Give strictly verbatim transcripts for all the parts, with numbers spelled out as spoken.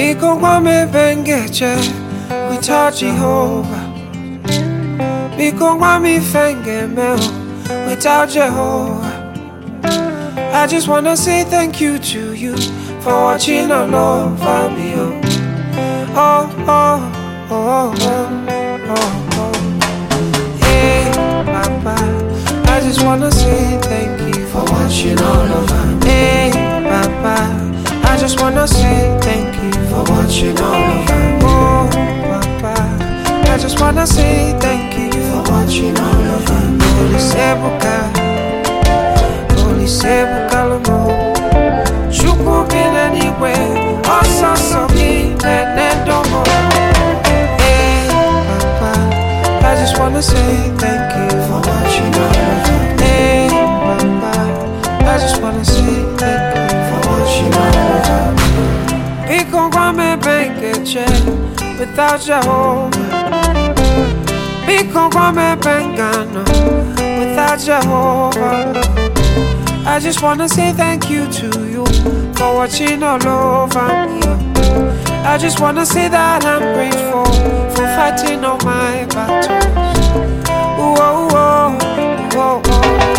Biko wame bengeche without Jehovah. Biko wame fenge meo without Jehovah. I just wanna say thank you to you for watching all over me. Oh, oh, oh, oh, oh, oh. Hey, Papa, I just wanna say thank you for watching all over me. Hey, Papa, I just wanna say thank you for watching all over me. Oh, Papa, I just wanna say thank you for watching all over me. Holy Sebuka, Holy Sebuka Lomo, Chuku bin anywhere, also so me, and domo. Hey, Papa, I just wanna say thank you for watching all over me. Hey, Papa, I just wanna say thank you for watching all over me. Biko wame bengeche without Jehovah. Biko wame bengano without Jehovah. I just wanna say thank you to you for watching all over me. I just wanna say that I'm grateful for fighting all my battles. Ooh, oh, oh, oh, oh.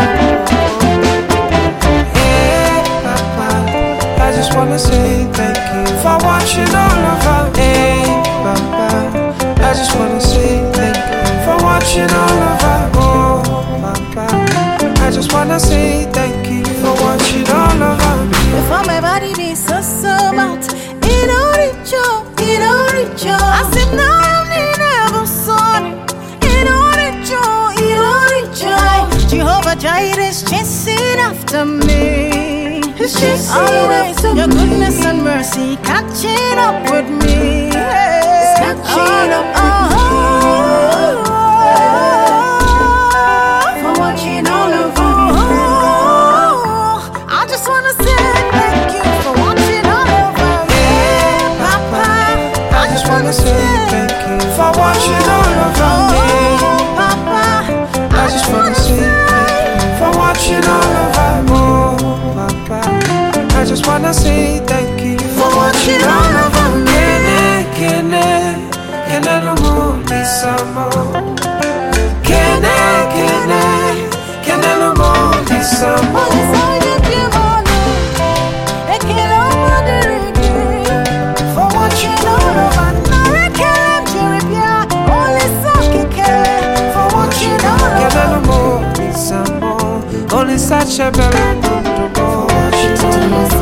Hey, Papa, I just wanna say thank you for watching all over. Hey, Papa, I just wanna say thank you for watching all over. Oh, Papa, I just wanna say thank you for watching all over me. Before my body be so so about it all reach you, it all reach you. I said no, I'm never sorry. It all reach you, it all reach you. Jehovah Jireh is chasing after me. He's chasing always after your goodness me. And mercy catching up with me. It's catching oh, up with oh, me. Oh, for watching all over. Say thank you for watching all over me. Papa, I just wanna say thank you for watching all over me. Oh, Papa, I just wanna say thank you for watching all over me. Kene, kene no more, Lisamo. Kene, kene, kene no more, Lisamo. For watching all over me. Only such a better